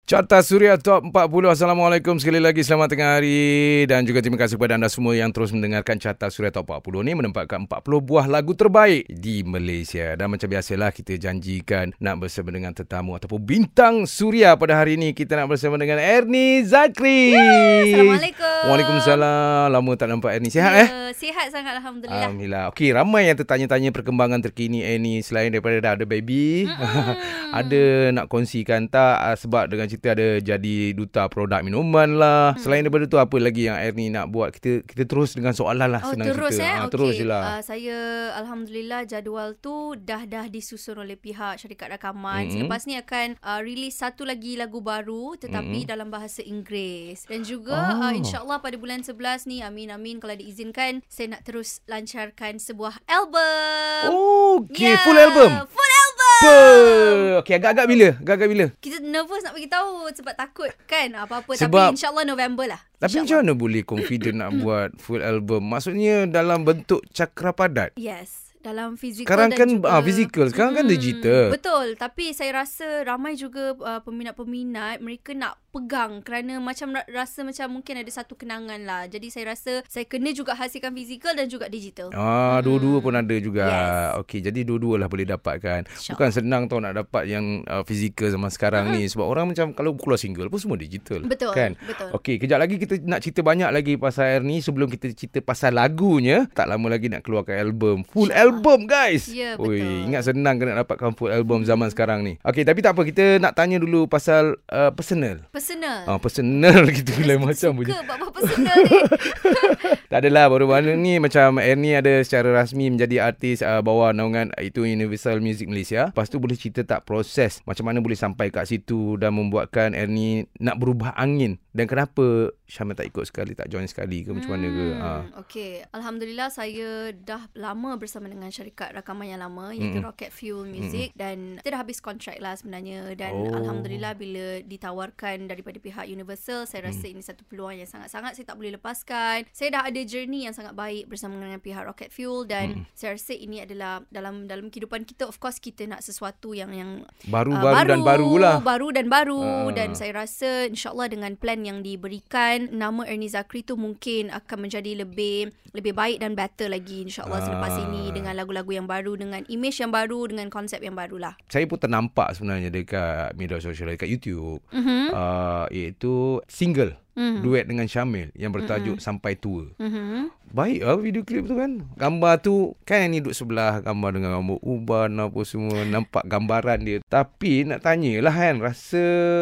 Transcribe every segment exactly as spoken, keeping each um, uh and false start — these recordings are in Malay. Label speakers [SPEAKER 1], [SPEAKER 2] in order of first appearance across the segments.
[SPEAKER 1] Carta Suria Top empat puluh. Assalamualaikum sekali lagi, selamat tengah hari. Dan juga terima kasih kepada anda semua yang terus mendengarkan Carta Suria Top empat puluh ni, menempatkan empat puluh buah lagu terbaik di Malaysia. Dan macam biasalah, kita janjikan nak bersama dengan tetamu ataupun bintang suria. Pada hari ini kita nak bersama dengan Ernie Zakri.
[SPEAKER 2] Ya, Assalamualaikum.
[SPEAKER 1] Waalaikumsalam. Lama tak nampak Ernie. Sihat
[SPEAKER 2] ya,
[SPEAKER 1] eh?
[SPEAKER 2] Sihat sangat, Alhamdulillah.
[SPEAKER 1] Alhamdulillah. Okey, ramai yang tertanya-tanya perkembangan terkini Ernie selain daripada dah ada baby. Ada nak kongsikan tak? Sebab dengan kita ada jadi duta produk minuman lah. Hmm. Selain daripada tu, apa lagi yang Ernie nak buat? Kita kita terus dengan soalan lah.
[SPEAKER 2] Oh,
[SPEAKER 1] senang
[SPEAKER 2] terus
[SPEAKER 1] cerita.
[SPEAKER 2] eh?
[SPEAKER 1] Ha,
[SPEAKER 2] okay.
[SPEAKER 1] Terus je lah.
[SPEAKER 2] Uh, saya Alhamdulillah jadual tu dah dah disusun oleh pihak syarikat rakaman. Mm-hmm. Selepas ni akan uh, release satu lagi lagu baru tetapi mm-hmm. dalam bahasa Inggeris. Dan juga oh. uh, insyaAllah pada bulan sebelas ni, amin-amin kalau diizinkan, saya nak terus lancarkan sebuah album.
[SPEAKER 1] Oh, okay.
[SPEAKER 2] Yeah,
[SPEAKER 1] Full album?
[SPEAKER 2] Full album!
[SPEAKER 1] Okay, agak-agak bila? Agak-agak bila?
[SPEAKER 2] Kita nervous nak bagi tahu sebab takut kan apa-apa.
[SPEAKER 1] Sebab,
[SPEAKER 2] tapi insyaAllah November lah.
[SPEAKER 1] Tapi macam mana boleh confident nak buat full album? Maksudnya dalam bentuk cakra padat?
[SPEAKER 2] Yes. Dalam fizikal
[SPEAKER 1] sekarang
[SPEAKER 2] dan
[SPEAKER 1] kan
[SPEAKER 2] juga
[SPEAKER 1] ah, fizikal, sekarang hmm, kan digital.
[SPEAKER 2] Betul, tapi saya rasa ramai juga uh, peminat-peminat mereka nak pegang kerana macam rasa macam mungkin ada satu kenangan lah. Jadi saya rasa saya kena juga hasilkan fizikal dan juga digital.
[SPEAKER 1] Ah, hmm. dua-dua pun ada juga. Yes. Okey, jadi dua-dua lah boleh dapatkan. Sure. Bukan senang tau nak dapat yang uh, fizikal zaman sekarang uh-huh. ni, sebab orang macam kalau keluar single pun semua digital.
[SPEAKER 2] Betul,
[SPEAKER 1] kan?
[SPEAKER 2] Betul.
[SPEAKER 1] Okey, kejap lagi kita nak cerita banyak lagi pasal Ernie. Sebelum kita cerita pasal lagunya, tak lama lagi nak keluarkan album. Full sure. album, guys.
[SPEAKER 2] Ya,
[SPEAKER 1] Ui,
[SPEAKER 2] betul.
[SPEAKER 1] ingat senang kan nak dapatkan full album zaman sekarang ni. Okey, tapi tak apa, kita nak tanya dulu pasal uh, personal.
[SPEAKER 2] Personal.
[SPEAKER 1] Ah, personal gitu lain macam bunyi.
[SPEAKER 2] Suka bab personal ni.
[SPEAKER 1] Tak adalah, baru-baru ni macam Ernie ada secara rasmi menjadi artis uh, bawah naungan itu Universal Music Malaysia. Lepas tu boleh cerita tak proses macam mana boleh sampai kat situ dan membuatkan Ernie nak berubah angin, dan kenapa Syamil tak ikut sekali, tak join sekali ke macam hmm, mana ke? Ha.
[SPEAKER 2] Okey, Alhamdulillah saya dah lama bersama dengan syarikat rakaman yang lama iaitu mm. Rocket Fuel Music mm. dan kita dah habis kontrak lah sebenarnya, dan oh. Alhamdulillah bila ditawarkan daripada pihak Universal, saya rasa mm. ini satu peluang yang sangat-sangat saya tak boleh lepaskan. Saya dah ada journey yang sangat baik bersama dengan pihak Rocket Fuel, dan mm. saya rasa ini adalah dalam dalam kehidupan kita, of course kita nak sesuatu yang yang
[SPEAKER 1] baru,
[SPEAKER 2] uh,
[SPEAKER 1] baru,
[SPEAKER 2] baru
[SPEAKER 1] dan baru lah.
[SPEAKER 2] Baru dan baru uh. dan saya rasa insyaAllah dengan plan yang diberikan, nama Ernie Zakri tu mungkin akan menjadi lebih lebih baik dan better lagi insyaAllah uh. selepas ini, dengan lagu-lagu yang baru, dengan image yang baru, dengan konsep yang baru lah.
[SPEAKER 1] Saya pun ternampak sebenarnya dekat media sosial, dekat YouTube,
[SPEAKER 2] uh-huh.
[SPEAKER 1] uh, iaitu single uh-huh. duet dengan Syamil yang bertajuk uh-huh. Sampai Tua. Uh-huh. Baik lah video klip tu kan. Gambar tu kan ni duduk sebelah gambar dengan gambar uban apa semua, nampak gambaran dia. Tapi nak tanyalah kan, rasa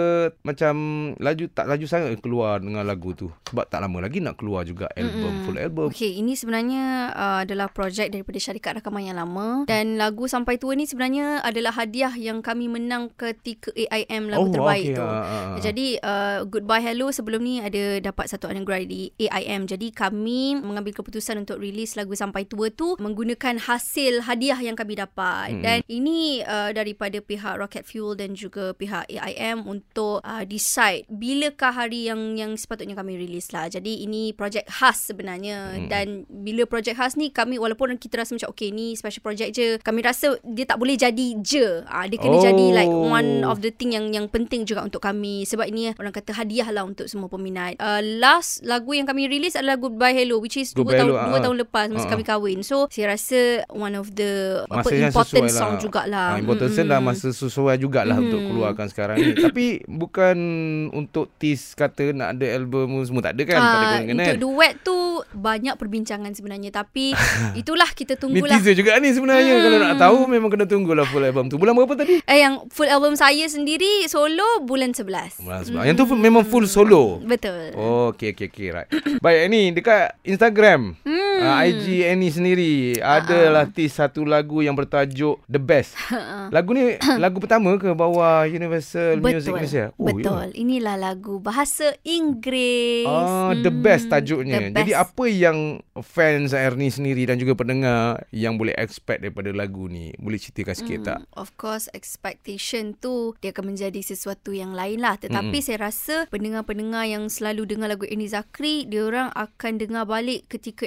[SPEAKER 1] macam laju tak laju sangat keluar dengan lagu tu, sebab tak lama lagi nak keluar juga album, mm-hmm. full album.
[SPEAKER 2] Okey, ini sebenarnya uh, adalah projek daripada syarikat rakaman yang lama, dan lagu Sampai Tua ni sebenarnya adalah hadiah yang kami menang ketika A I M lagu oh, terbaik okay. tu. Ha, ha, ha. Jadi uh, Goodbye Hello sebelum ni ada dapat satu anugerah di A I M. Jadi kami mengambil keputusan untuk release lagu Sampai Tua tu menggunakan hasil hadiah yang kami dapat. Hmm. Dan ini uh, daripada pihak Rocket Fuel dan juga pihak A I M untuk uh, decide bilakah hari yang yang sepatutnya kami release lah. Jadi ini projek khas sebenarnya. Hmm. Dan bila projek khas ni, kami walaupun kita rasa macam okay ni special project je, kami rasa dia tak boleh jadi je. Uh, dia kena oh. jadi like one of the thing yang yang penting juga untuk kami, sebab ini orang kata hadiah lah untuk semua peminat. Uh, last lagu yang kami release adalah Goodbye Hello, which is dua tahun, dua tahun lepas masa uh-huh. kami kahwin. So saya rasa one of the apa, important song lah. jugalah.
[SPEAKER 1] Ha, important mm-hmm. dah masa sesuai jugalah mm-hmm. untuk keluarkan sekarang ni. Tapi bukan untuk tease kata nak ada album semua, tak ada kan? Uh, tak ada kena-kena.
[SPEAKER 2] Untuk duet tu banyak perbincangan sebenarnya, tapi itulah kita tunggulah.
[SPEAKER 1] Ni teaser juga ni sebenarnya. Hmm. Kalau nak tahu memang kena tunggulah full album tu. Bulan berapa tadi?
[SPEAKER 2] Eh yang full album saya sendiri solo bulan sebelas.
[SPEAKER 1] Bulan sebelas. Hmm. Yang tu memang full solo.
[SPEAKER 2] Betul.
[SPEAKER 1] Oh, okey okey okey right. Baik, ni dekat Instagram. Hmm. Uh, I G Annie sendiri adalah uh-uh. tease satu lagu yang bertajuk The Best. Lagu ni lagu pertama ke bawah Universal
[SPEAKER 2] Betul.
[SPEAKER 1] Music Malaysia? Oh,
[SPEAKER 2] Betul. Ya. Inilah lagu bahasa Inggeris.
[SPEAKER 1] Ah, The Best tajuknya. The Best. Jadi apa yang fans Ernie sendiri dan juga pendengar yang boleh expect daripada lagu ni? Boleh ceritakan sikit hmm. tak?
[SPEAKER 2] Of course, expectation tu dia akan menjadi sesuatu yang lain lah. Tetapi hmm. saya rasa pendengar-pendengar yang selalu dengar lagu Ernie Zakri, dia orang akan dengar balik ketika Ernie Zakri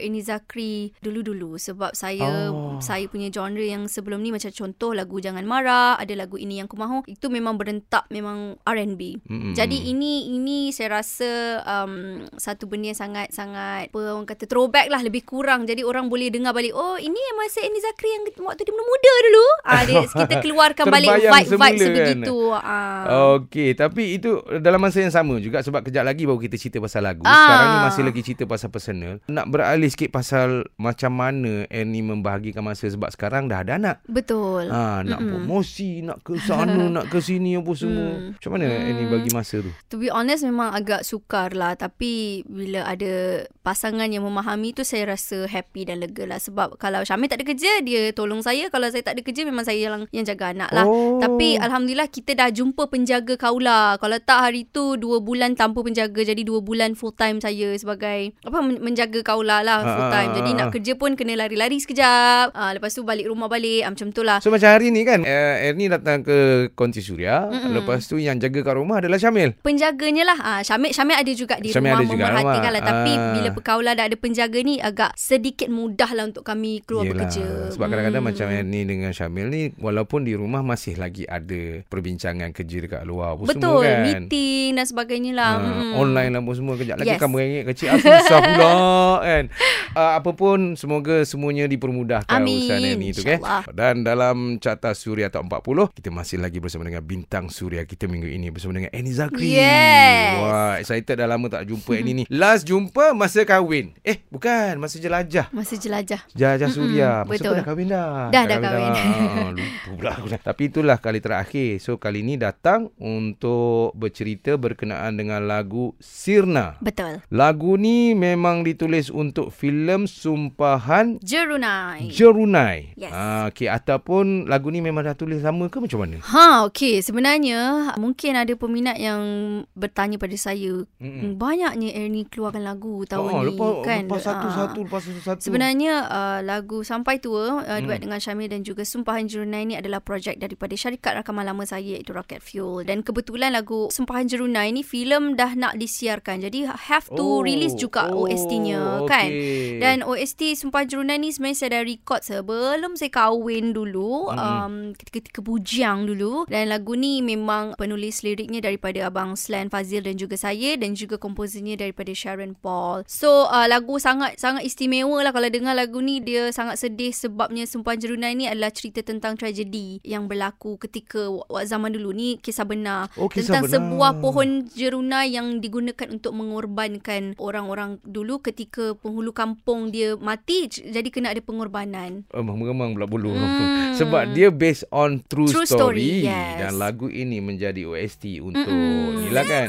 [SPEAKER 2] Zakri dulu-dulu. Sebab saya
[SPEAKER 1] Oh.
[SPEAKER 2] saya punya genre yang sebelum ni macam contoh lagu Jangan Marah, ada lagu Ini Yang Ku Mahu, itu memang berentak memang R and B.
[SPEAKER 1] Mm-mm.
[SPEAKER 2] Jadi ini ini saya rasa um, satu benda yang sangat-sangat apa orang kata throwback lah, lebih kurang. Jadi orang boleh dengar balik, oh ini yang masa Annie Zakri yang waktu dia muda dulu. Ah, dia, kita keluarkan balik vibe-vibe sebegitu.
[SPEAKER 1] Kan?
[SPEAKER 2] Ah.
[SPEAKER 1] Okey, tapi itu dalam masa yang sama juga sebab kejap lagi baru kita cerita pasal lagu.
[SPEAKER 2] Ah.
[SPEAKER 1] Sekarang ni masih lagi cerita pasal personal. Nak beralih sikit pasal macam mana Annie membahagikan masa sebab sekarang dah ada anak.
[SPEAKER 2] Betul.
[SPEAKER 1] Ha, nak
[SPEAKER 2] Mm-mm.
[SPEAKER 1] promosi, nak ke sana, nak ke sini apa semua.
[SPEAKER 2] Mm.
[SPEAKER 1] Macam mana
[SPEAKER 2] Mm.
[SPEAKER 1] Annie bagi masa tu?
[SPEAKER 2] To be honest memang agak sukar lah. Tapi bila ada pasangan yang memahami tu, saya rasa happy dan lega lah. Sebab kalau Syamil tak ada kerja, dia tolong saya. Kalau saya tak ada kerja, memang saya yang, yang jaga anak lah.
[SPEAKER 1] Oh.
[SPEAKER 2] Tapi Alhamdulillah kita dah jumpa penjaga kaula. Kalau tak hari tu dua bulan tanpa penjaga. Jadi dua bulan full time saya sebagai apa menjaga kaula lah full time. Jadi nak kerja pun kena lari-lari sekejap. Uh, lepas tu balik rumah balik. Uh, macam tu lah.
[SPEAKER 1] So macam hari ni kan uh, Annie datang ke Konti Suria. Mm-mm. Lepas tu yang jaga kat rumah adalah Syamil.
[SPEAKER 2] Penjaganya lah. Uh, Syamil, Syamil ada juga di
[SPEAKER 1] Syamil
[SPEAKER 2] rumah
[SPEAKER 1] ada juga
[SPEAKER 2] memerhatikan lah.
[SPEAKER 1] rumah.
[SPEAKER 2] Tapi
[SPEAKER 1] Ah.
[SPEAKER 2] bila perkaula dah ada penjaga ni agak sedikit mudah lah untuk kami keluar
[SPEAKER 1] Yelah.
[SPEAKER 2] bekerja.
[SPEAKER 1] Sebab kadang-kadang
[SPEAKER 2] Hmm.
[SPEAKER 1] macam Annie dengan Syamil ni walaupun di rumah masih lagi ada perbincangan kerja dekat luar apa
[SPEAKER 2] Betul,
[SPEAKER 1] semua kan.
[SPEAKER 2] meeting dan sebagainya lah.
[SPEAKER 1] Ha,
[SPEAKER 2] Hmm.
[SPEAKER 1] online lah apa semua. Kejap lagi
[SPEAKER 2] Yes.
[SPEAKER 1] kan merengek kecil. Ah, susah pula kan. Uh, apa pun semoga semuanya dipermudahkan
[SPEAKER 2] Amin.
[SPEAKER 1] urusan Annie tu kan.
[SPEAKER 2] InsyaAllah.
[SPEAKER 1] Dan dalam Carta Suria Top empat puluh kita masih lagi bersama dengan bintang suria kita minggu ini bersama dengan Annie Zakri.
[SPEAKER 2] Yes.
[SPEAKER 1] Wah, excited dah lama tak jumpa Annie ni. Last jumpa masa kahwin. Eh, bukan, masa jelajah.
[SPEAKER 2] Masa jelajah.
[SPEAKER 1] Jelajah Suria.
[SPEAKER 2] Mm-mm,
[SPEAKER 1] Masa
[SPEAKER 2] betul.
[SPEAKER 1] tu dah kahwin dah.
[SPEAKER 2] Dah, dah kahwin.
[SPEAKER 1] Dah. Lupa pula aku dah. Tapi itulah kali terakhir. So kali ni datang untuk bercerita berkenaan dengan lagu Sirna.
[SPEAKER 2] Betul.
[SPEAKER 1] Lagu ni memang ditulis untuk filem Sumpahan
[SPEAKER 2] Jerunai.
[SPEAKER 1] Jerunai.
[SPEAKER 2] Yes.
[SPEAKER 1] Ah, okay. Ataupun lagu ni memang dah tulis lama ke macam mana?
[SPEAKER 2] Ha, okey. Sebenarnya mungkin ada peminat yang bertanya pada saya,
[SPEAKER 1] Mm-mm.
[SPEAKER 2] banyaknya Ernie keluarkan lagu tahun
[SPEAKER 1] Oh,
[SPEAKER 2] ni
[SPEAKER 1] lepas,
[SPEAKER 2] kan.
[SPEAKER 1] lepas satu-satu,
[SPEAKER 2] Ah.
[SPEAKER 1] lepas satu-satu.
[SPEAKER 2] Sebenarnya uh, lagu Sampai Tua uh, duet
[SPEAKER 1] Hmm.
[SPEAKER 2] dengan Syamil dan juga Sumpahan Jerunai ni adalah projek daripada syarikat rakaman lama saya iaitu Rocket Fuel. Dan kebetulan lagu Sumpahan Jerunai ni filem dah nak disiarkan. Jadi have to
[SPEAKER 1] Oh,
[SPEAKER 2] release juga
[SPEAKER 1] oh,
[SPEAKER 2] O S T-nya
[SPEAKER 1] okey.
[SPEAKER 2] kan. Dan O S T Sumpahan Jerunai ni sebenarnya saya dah record sebelum saya kahwin dulu.
[SPEAKER 1] Hmm.
[SPEAKER 2] Um, ketika-ketika bujang dulu. Dan lagu ni memang penulis liriknya daripada Abang Slan Fazil dan juga saya, dan juga komposernya daripada Sharon Paul. So uh, lagu sangat sangat istimewa lah. Kalau dengar lagu ni dia sangat sedih sebabnya Sumpahan Jerunai ni adalah cerita tentang tragedi yang berlaku ketika zaman dulu. Ni kisah benar.
[SPEAKER 1] Oh, kisah
[SPEAKER 2] tentang
[SPEAKER 1] benar.
[SPEAKER 2] sebuah pohon jerunai yang digunakan untuk mengorbankan orang-orang dulu ketika penghulu kampung dia mati, jadi kena ada pengorbanan.
[SPEAKER 1] Oh, memang pula bulu.
[SPEAKER 2] Hmm.
[SPEAKER 1] Sebab dia based on true,
[SPEAKER 2] True
[SPEAKER 1] story.
[SPEAKER 2] story, yes.
[SPEAKER 1] Dan lagu ini menjadi O S T untuk
[SPEAKER 2] Mm-mm.
[SPEAKER 1] ni lah kan.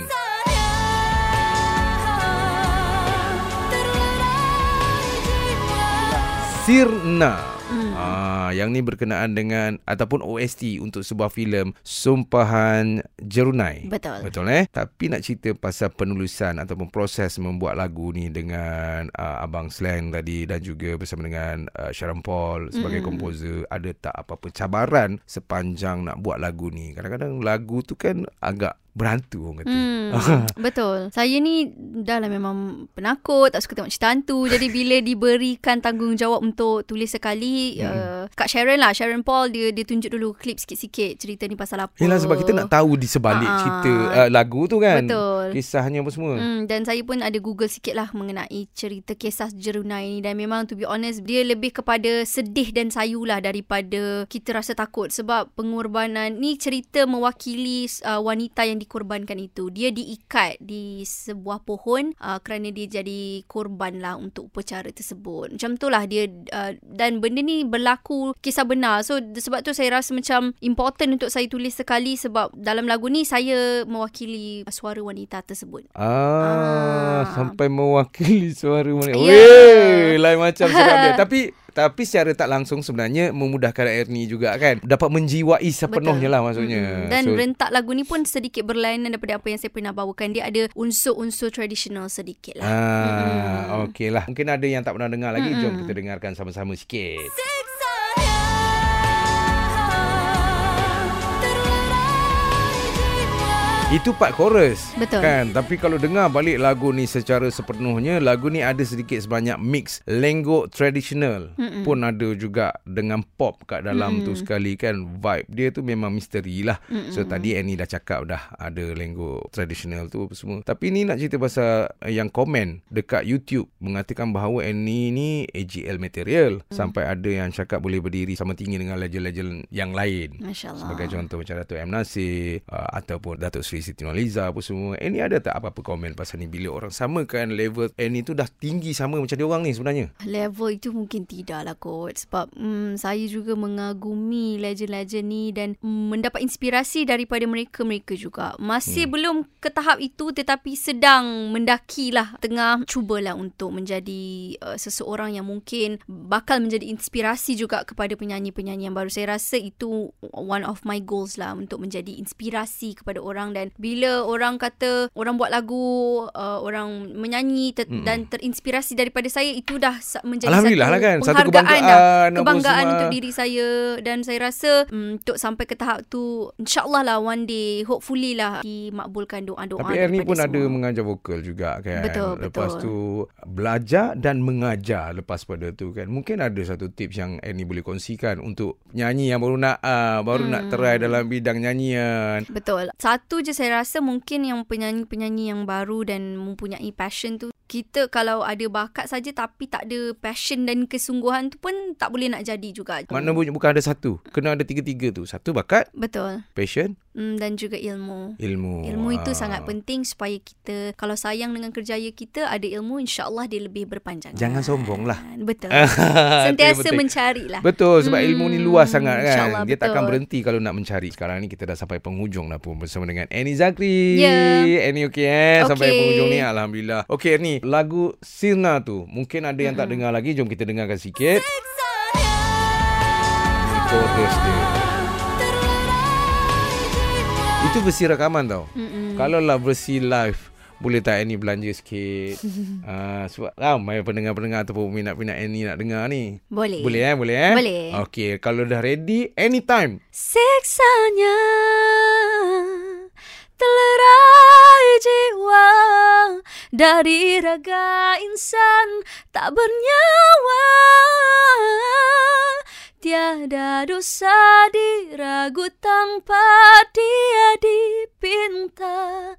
[SPEAKER 1] Sirna.
[SPEAKER 2] Hmm.
[SPEAKER 1] Ah, yang ni berkenaan dengan ataupun O S T untuk sebuah filem Sumpahan Jerunai.
[SPEAKER 2] Betul.
[SPEAKER 1] Betul eh? Tapi nak cerita pasal penulisan ataupun proses membuat lagu ni dengan uh, Abang Slang tadi dan juga bersama dengan uh, Sharon Paul sebagai
[SPEAKER 2] Mm-mm.
[SPEAKER 1] komposer, ada tak apa-apa cabaran sepanjang nak buat lagu ni? Kadang-kadang lagu tu kan agak berhantu orang kata.
[SPEAKER 2] Hmm, betul. Saya ni dah lah memang penakut, tak suka tengok cerita hantu. Jadi bila diberikan tanggungjawab untuk tulis sekali, hmm. uh, Kak Sharon lah, Sharon Paul, dia dia tunjuk dulu klip sikit-sikit cerita ni pasal apa.
[SPEAKER 1] Yelah, sebab kita nak tahu di sebalik
[SPEAKER 2] Ah,
[SPEAKER 1] cerita uh, lagu tu kan.
[SPEAKER 2] betul.
[SPEAKER 1] Kisahnya apa semua.
[SPEAKER 2] Hmm, dan saya pun ada Google sikit lah mengenai cerita kisah Jerunai ni. Dan memang to be honest, dia lebih kepada sedih dan sayu lah daripada kita rasa takut. Sebab pengorbanan ni cerita mewakili uh, wanita yang dikorbankan itu. Dia diikat di sebuah pohon uh, kerana dia jadi korban lah untuk upacara tersebut. Macam tu lah dia. Uh, dan benda ni berlaku kisah benar. So sebab tu saya rasa macam important untuk saya tulis sekali, sebab dalam lagu ni saya mewakili suara wanita tersebut.
[SPEAKER 1] Ah,
[SPEAKER 2] Ah.
[SPEAKER 1] sampai mewakili suara wanita.
[SPEAKER 2] Ya.
[SPEAKER 1] Weh, lain macam sedap dia. Tapi tapi secara tak langsung sebenarnya memudahkan Ernie juga kan. Dapat menjiwai sepenuhnya
[SPEAKER 2] Betul.
[SPEAKER 1] lah maksudnya.
[SPEAKER 2] Mm-hmm. Dan
[SPEAKER 1] So,
[SPEAKER 2] rentak lagu ni pun sedikit berlainan daripada apa yang saya pernah bawakan. Dia ada unsur-unsur tradisional sedikit lah.
[SPEAKER 1] Ah,
[SPEAKER 2] Mm-mm.
[SPEAKER 1] okey lah. Mungkin ada yang tak pernah dengar lagi.
[SPEAKER 2] Mm-mm.
[SPEAKER 1] Jom kita dengarkan sama-sama sikit. Itu part chorus.
[SPEAKER 2] Betul.
[SPEAKER 1] Kan? Tapi kalau dengar balik lagu ni secara sepenuhnya, lagu ni ada sedikit sebanyak mix lenggok tradisional. Mm-mm. Pun ada juga dengan pop kat dalam Mm-mm. tu sekali kan. Vibe dia tu memang misteri lah. Mm-mm. So tadi Annie dah cakap dah ada lenggok tradisional tu semua. Tapi ni nak cerita pasal yang komen dekat YouTube mengatakan bahawa Annie ni A G L material. Mm. Sampai ada yang cakap boleh berdiri sama tinggi dengan legend-legend yang lain.
[SPEAKER 2] Masya Allah.
[SPEAKER 1] Sebagai contoh macam Datuk M. Nasir uh, ataupun Datuk Seri Siti Nurhaliza apa semua. Annie ada tak apa-apa komen pasal ni bila orang samakan level Annie tu dah tinggi sama macam dia orang ni sebenarnya?
[SPEAKER 2] Level itu mungkin tidak lah kot. Sebab mm, saya juga mengagumi legend-legend ni dan mm, mendapat inspirasi daripada mereka-mereka juga. Masih hmm. belum ke tahap itu tetapi sedang mendakilah. Tengah cubalah untuk menjadi uh, seseorang yang mungkin bakal menjadi inspirasi juga kepada penyanyi-penyanyi yang baru. Saya rasa itu one of my goals lah untuk menjadi inspirasi kepada orang. Dan bila orang kata orang buat lagu, uh, orang menyanyi ter- hmm. dan terinspirasi daripada saya, itu dah menjadi satu
[SPEAKER 1] lah kan,
[SPEAKER 2] penghargaan
[SPEAKER 1] satu kebanggaan,
[SPEAKER 2] dah, kebanggaan untuk diri saya. Dan saya rasa um, untuk sampai ke tahap tu, insyaAllah lah one day, hopefully lah dimakbulkan doa-doa.
[SPEAKER 1] Tapi Ernie pun semua ada mengajar vokal juga kan.
[SPEAKER 2] Betul,
[SPEAKER 1] lepas
[SPEAKER 2] betul.
[SPEAKER 1] tu belajar dan mengajar lepas pada tu kan. Mungkin ada satu tips yang Ernie boleh kongsikan untuk nyanyi yang baru nak uh, baru hmm. nak try dalam bidang nyanyian.
[SPEAKER 2] Betul. Satu je saya rasa mungkin yang penyanyi-penyanyi yang baru dan mempunyai passion tu, kita kalau ada bakat saja tapi tak ada passion dan kesungguhan tu pun tak boleh nak jadi juga.
[SPEAKER 1] Makna bukan ada satu, kena ada tiga-tiga tu. Satu bakat,
[SPEAKER 2] betul,
[SPEAKER 1] passion,
[SPEAKER 2] mm, dan juga ilmu.
[SPEAKER 1] Ilmu.
[SPEAKER 2] Ilmu itu
[SPEAKER 1] ah.
[SPEAKER 2] sangat penting supaya kita kalau sayang dengan kerjaya kita, ada ilmu, insya-Allah dia lebih berpanjang.
[SPEAKER 1] Jangan sombong lah.
[SPEAKER 2] Betul. Sentiasa mencarilah.
[SPEAKER 1] Betul, sebab hmm, ilmu ni luas sangat kan. Dia
[SPEAKER 2] betul.
[SPEAKER 1] takkan berhenti kalau nak mencari. Sekarang ni kita dah sampai penghujung dah pun bersama dengan Annie Zakri.
[SPEAKER 2] Yeah.
[SPEAKER 1] Annie okey eh?
[SPEAKER 2] Okay.
[SPEAKER 1] Sampai penghujung ni, alhamdulillah. Okey Annie, lagu Sirna tu mungkin ada yang mm-hmm. tak dengar lagi. Jom kita dengarkan sikit. Chorus dia. Itu versi rakaman tau. Mm-mm. Kalau lah versi live, boleh tak Annie belanja sikit? uh, sebab ramai pendengar-pendengar ataupun minat-minat Annie nak dengar ni.
[SPEAKER 2] Boleh.
[SPEAKER 1] Boleh eh? Boleh eh?
[SPEAKER 2] Boleh.
[SPEAKER 1] Okey, kalau dah ready, anytime.
[SPEAKER 2] Seksanya telerai jiwa dari raga insan tak bernyawa. Tiada dosa diragu tanpa dia dipinta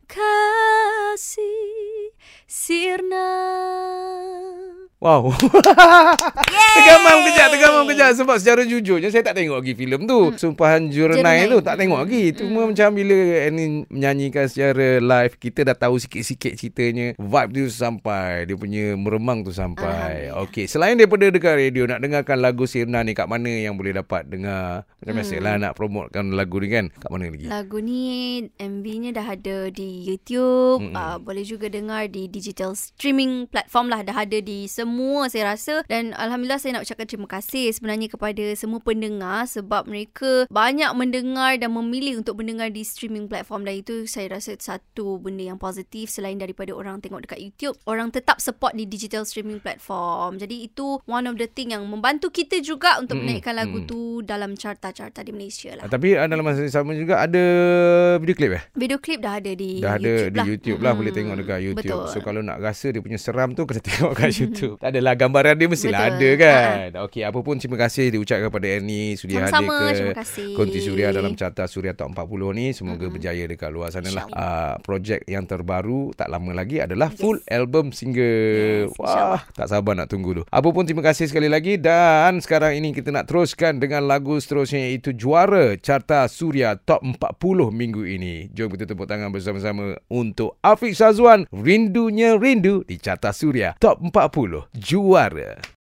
[SPEAKER 2] kasih sirna.
[SPEAKER 1] Wow. Tergamam kejap, tergamam kejap. Sebab secara jujurnya saya tak tengok lagi filem tu. Hmm. Sumpahan Jurnai tu tak tengok lagi. Cuma hmm. macam bila Annie menyanyikan secara live, kita dah tahu sikit-sikit ceritanya. Vibe tu sampai, dia punya meremang tu sampai. Okey, selain daripada dekat radio, nak dengarkan lagu Sirna ni kat mana yang boleh dapat dengar? Macam hmm. biasalah nak promotekan lagu ni kan. Kat mana lagi? Lagu
[SPEAKER 2] ni M V-nya dah ada di YouTube. Hmm. Uh, boleh juga dengar di digital streaming platform lah. Dah ada di semua saya rasa. Dan alhamdulillah saya nak ucapkan terima kasih sebenarnya kepada semua pendengar sebab mereka banyak mendengar dan memilih untuk mendengar di streaming platform. Dan itu saya rasa satu benda yang positif. Selain daripada orang tengok dekat YouTube, orang tetap support di digital streaming platform. Jadi itu one of the thing yang membantu kita juga untuk mm-hmm. menaikkan lagu mm-hmm. tu dalam carta-carta di Malaysia lah.
[SPEAKER 1] Tapi dalam masa yang sama juga ada video klip eh?
[SPEAKER 2] Video klip dah ada di
[SPEAKER 1] dah
[SPEAKER 2] YouTube
[SPEAKER 1] ada
[SPEAKER 2] lah.
[SPEAKER 1] di YouTube lah. Hmm. Boleh tengok dekat YouTube.
[SPEAKER 2] Betul.
[SPEAKER 1] So kalau nak rasa dia punya seram tu, kena tengok kat YouTube. Tak adalah gambaran dia mestilah ada kan. Ha. Okey, apa pun terima kasih diucapkan kepada Annie sudi hadir ke Konti Suria dalam carta Suria Top empat puluh ni. Semoga uh-huh. berjaya dekat luar sana lah. Uh, projek yang terbaru tak lama lagi adalah yes. full album single. Yes, wah, tak sabar nak tunggu tu. Apa pun terima kasih sekali lagi. Dan sekarang ini kita nak teruskan dengan lagu seterusnya, iaitu juara carta Suria Top empat puluh minggu ini. Jom kita tepuk tangan bersama-sama untuk Afiq Syazwan, Rindunya Rindu di carta Suria Top empat puluh juara.